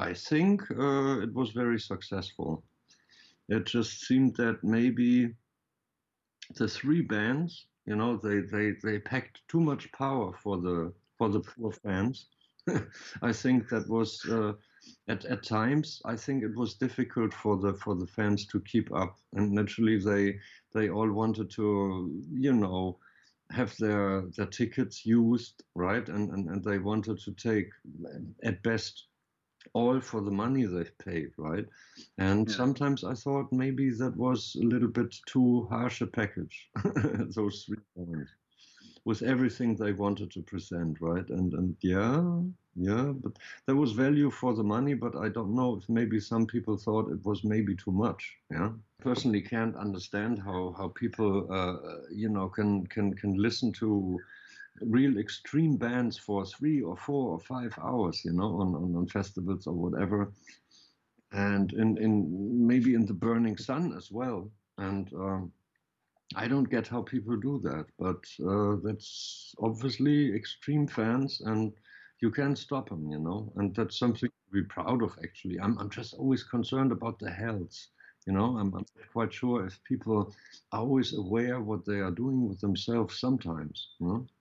I think it was very successful. It just seemed that maybe the three bands, they packed too much power for the poor fans. I think that was at times. I think it was difficult for the fans to keep up, and naturally they all wanted to have their tickets used, right, and they wanted to take at best all for the money they've paid, right? And Yeah. sometimes I thought maybe that was a little bit too harsh a package, those 3 points, with everything they wanted to present, right? And yeah, but there was value for the money, but I don't know if maybe some people thought it was maybe too much. Yeah, personally can't understand how people can listen to real extreme bands for 3 or 4 or 5 hours, on festivals or whatever, and in maybe in the burning sun as well. And I don't get how people do that, but that's obviously extreme fans, and you can't stop them. And that's something to be proud of. Actually, I'm just always concerned about the health. I'm not quite sure if people are always aware what they are doing with themselves sometimes.